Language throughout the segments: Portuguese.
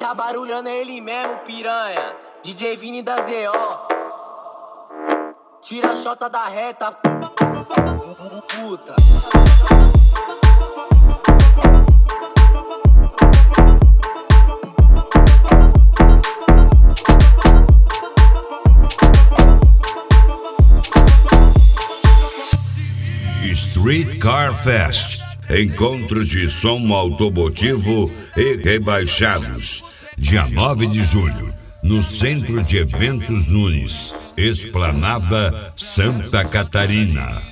tá barulhando é ele mesmo, piranha. DJ Vini da ZO. Tira a chota da reta, puta. Street Car Fest, encontro de som automotivo e rebaixados, dia 9 de julho, no Centro de Eventos Nunes, Esplanada Santa Catarina.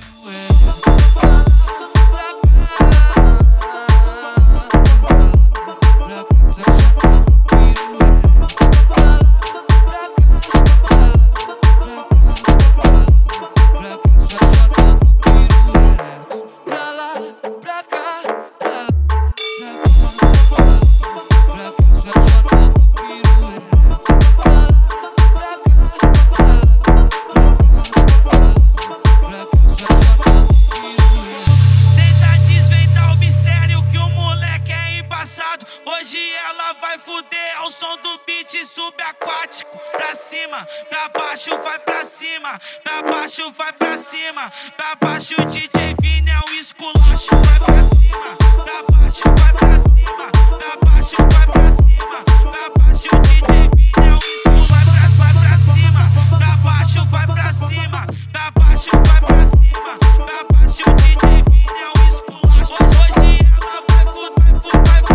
Hoje ela vai fuder ao som do beat subaquático. Pra cima, pra baixo, vai pra cima. Pra baixo, vai pra cima. Pra baixo, DJ Vini é um esculacho. Vai pra cima, pra baixo, vai pra cima. Pra baixo, vai pra cima. Pra baixo, DJ Vini é um esculacho. Vai pra cima, pra baixo, vai pra cima. Pra baixo, vai pra cima. Pra baixo, DJ Vini é um esculacho. Hoje ela vai fuder ao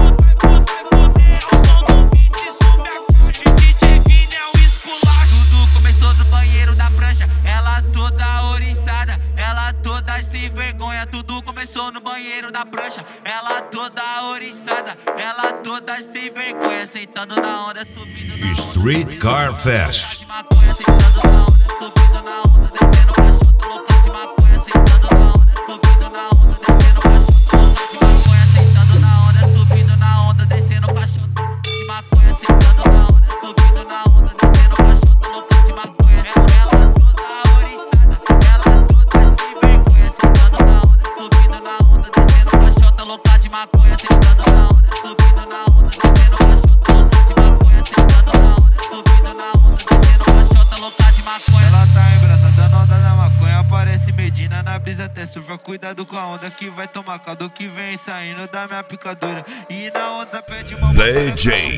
som do beat subaquático. DJ Vini é um esculacho. Tudo começou no banheiro da prancha. Ela toda oriçada, ela toda sem vergonha. Tudo começou no banheiro da prancha. Ela toda oriçada, ela toda sem vergonha. Sentando na onda, subindo na onda. Street Car Fest. Sentando na onda, subindo na onda, descendo cachota louca de maconha. Sentando na onda, subindo na onda, descendo cachota louca de maconha. Sentando na onda, subindo na onda, descendo cachota de maconha. Sentando na onda, subindo na onda, descendo cachota louca de maconha. Ela toda oriçada, ela toda sem vergonha. Sentando na onda, subindo na onda, descendo cachota louca de maconha. Sentando na onda, subindo na onda, descendo cachota louca de maconha. Sentando na onda, subindo na onda, descendo cachota louca de maconha. Ela tá embraçada na onda da maconha, parece Medina na brisa até surfa. Cuidado com a onda que vai tomar caldo que vem saindo da minha picadura. E na onda pede uma DJ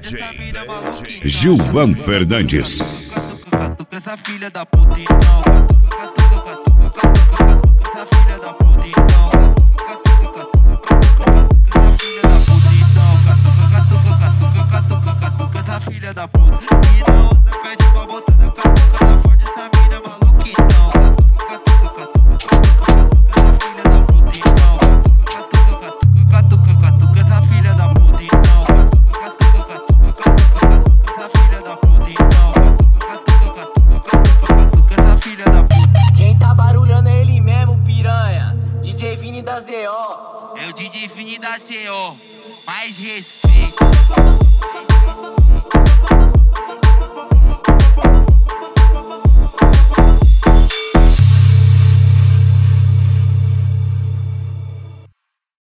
Gilvan Fernandes. Catuca essa filha da puta então. Catuca essa filha da puta então. Catuca essa filha da puta então. Catuca essa filha da puta. E na onda pede uma botada. Catuca na Ford essa mina maluca então. Catuca essa filha da puta então. Catuca essa filha da puta então. Catuca essa filha da puta então. Catuca essa filha da puta. Quem tá barulhando é ele mesmo, piranha. DJ Vini da ZO. É o DJ Vini da ZO. Mais respeito.